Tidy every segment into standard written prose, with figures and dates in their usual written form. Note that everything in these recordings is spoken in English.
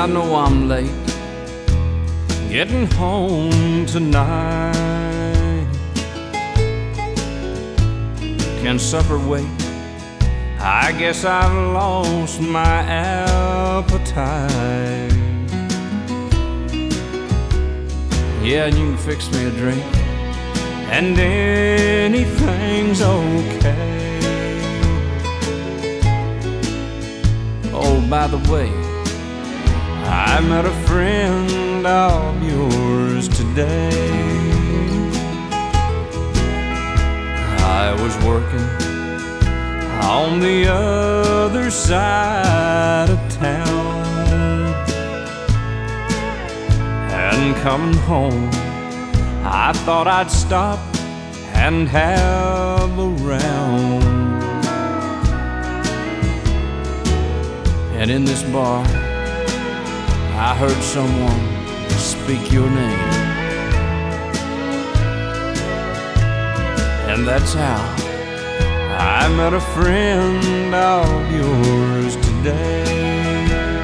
I know I'm late getting home tonight. Can supper wait? I guess I've lost my appetite. Yeah, and you can fix me a drink and anything's okay. Oh, by the way, I met a friend of yours today. I was working on the other side of town, and coming home I thought I'd stop and have a round. And in this bar I heard someone speak your name, and that's how I met a friend of yours today.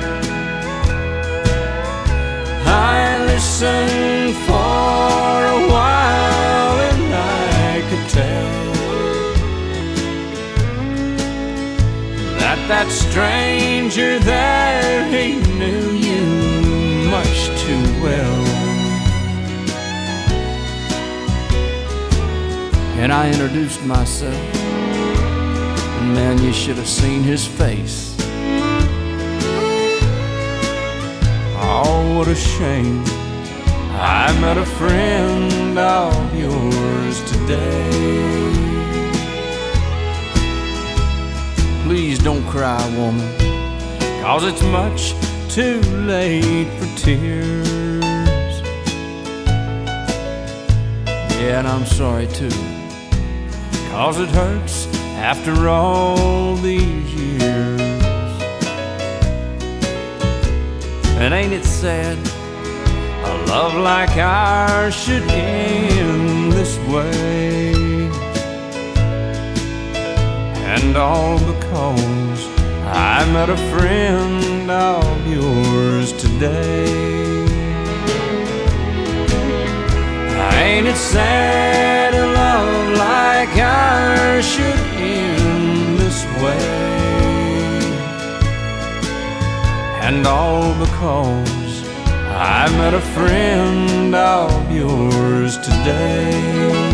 I listened for a while and I could tell that stranger there, he knew you much too well. And I introduced myself, and man, you should have seen his face. Oh, what a shame, I met a friend of yours today. Please don't cry, woman, 'cause it's much too late for tears. Yeah, and I'm sorry too, 'cause it hurts after all these years. And ain't it sad, a love like ours should end this way? And all because I met a friend of yours today. Ain't it sad a love like ours should end this way? And all because I met a friend of yours today.